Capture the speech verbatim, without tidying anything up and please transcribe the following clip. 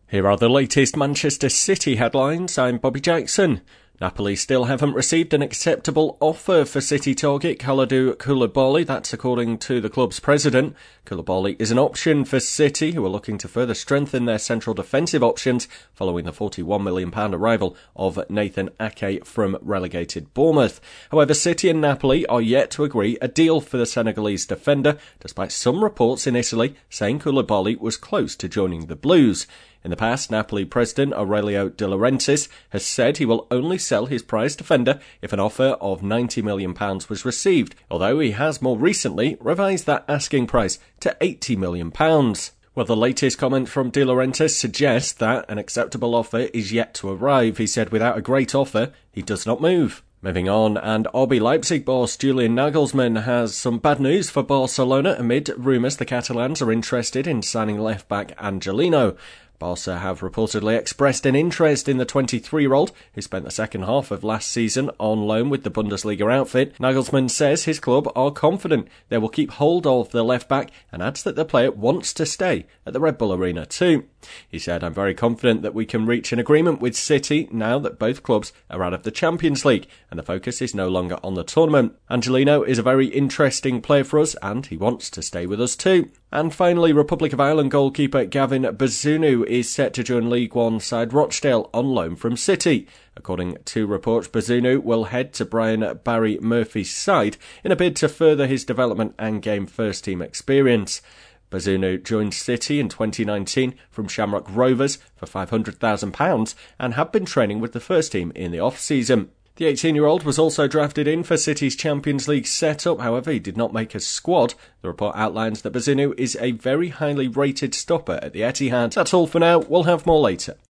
Here are the latest Manchester City headlines. I'm Bobby Jackson. Napoli still haven't received an acceptable offer for City target Kalidou Koulibaly. That's according to the club's president. Koulibaly is an option for City, who are looking to further strengthen their central defensive options following the forty-one million pounds arrival of Nathan Ake from relegated Bournemouth. However, City and Napoli are yet to agree a deal for the Senegalese defender, despite some reports in Italy saying Koulibaly was close to joining the Blues. In the past, Napoli president Aurelio De Laurentiis has said he will only sell his prized defender if an offer of ninety million pounds was received, although he has more recently revised that asking price to eighty million pounds. Well, the latest comment from De Laurentiis suggests that an acceptable offer is yet to arrive. He said without a great offer, he does not move. Moving on, and R B Leipzig boss Julian Nagelsmann has some bad news for Barcelona amid rumours the Catalans are interested in signing left-back Angelino. Barca have reportedly expressed an interest in the twenty-three-year-old, who spent the second half of last season on loan with the Bundesliga outfit. Nagelsmann says his club are confident they will keep hold of the left-back and adds that the player wants to stay at the Red Bull Arena too. He said, "I'm very confident that we can reach an agreement with City now that both clubs are out of the Champions League and the focus is no longer on the tournament. Angelino is a very interesting player for us and he wants to stay with us too." And finally, Republic of Ireland goalkeeper Gavin Bazunu is set to join League One side Rochdale on loan from City. According to reports, Bazunu will head to Brian Barry Murphy's side in a bid to further his development and gain first-team experience. Bazunu joined City in twenty nineteen from Shamrock Rovers for five hundred thousand pounds and had been training with the first team in the off-season. The eighteen-year-old was also drafted in for City's Champions League setup, however he did not make a squad. The report outlines that Bazunu is a very highly rated stopper at the Etihad. That's all for now, we'll have more later.